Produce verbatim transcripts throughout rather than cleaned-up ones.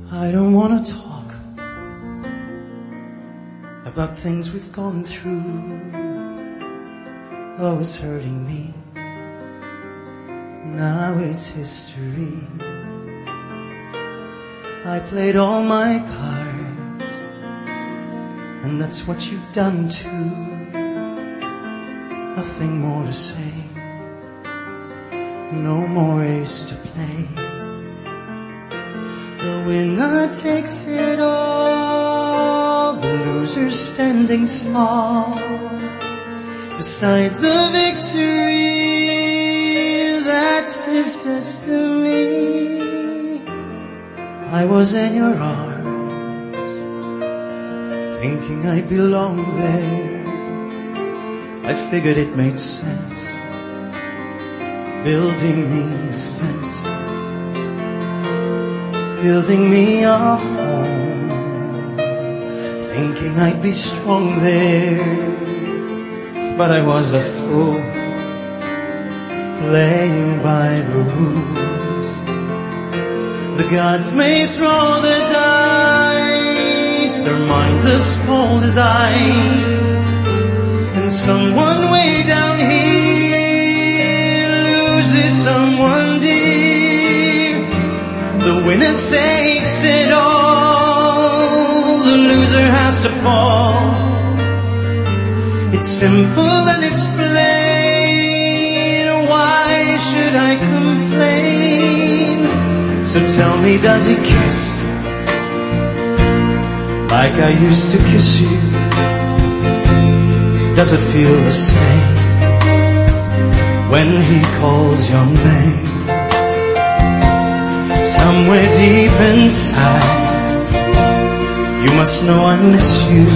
I don't wanna talk about things we've gone through. Oh, it's hurting me. Now it's history. I played all my cards, and that's what you've done too. Nothing more to say, no more ace to play. The winner takes it all, the loser standing small beside the victory. That's his destiny. I was in your arms, thinking I belonged there. I figured it made sense, building me a fence, building me a home, thinking I'd be strong there. But I was a fool, playing by the rules. The gods may throw the dice, their minds as cold as ice, and someone way down here loses someone dear. The winner takes it all, the loser has to fall. It's simple and it's plain, why should I complain? So tell me, does he kiss like I used to kiss you? Does it feel the same when he calls your name? Somewhere deep inside, you must know I miss you.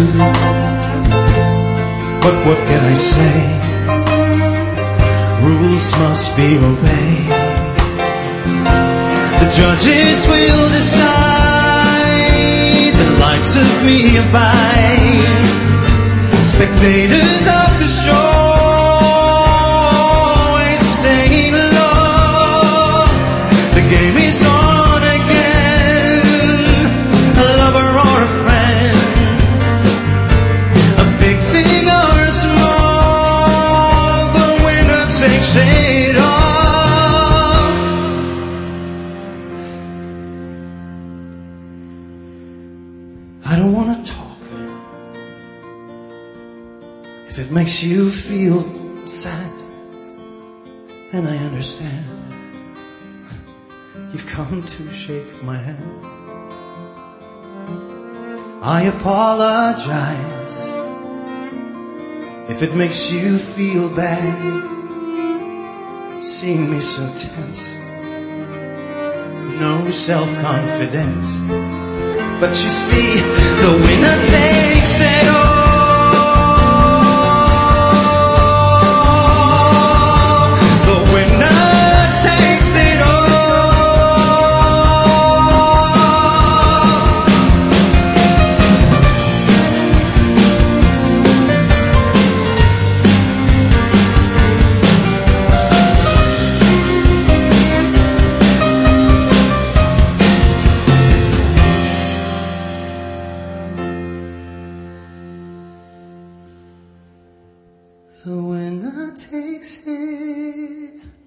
But what can I say? Rules must be obeyed. The judges will decide, the likes of me abide. Spectators of the show ain't staying low. The game is on again, a lover or a friend, a big thing or a small, the winner takes it all. I don't wanna talk if it makes you feel sad, and I understand. You've come to shake my hand. I apologize if it makes you feel bad, seeing me so tense, no self-confidence. But you see, the winner takes it all. The winner takes it.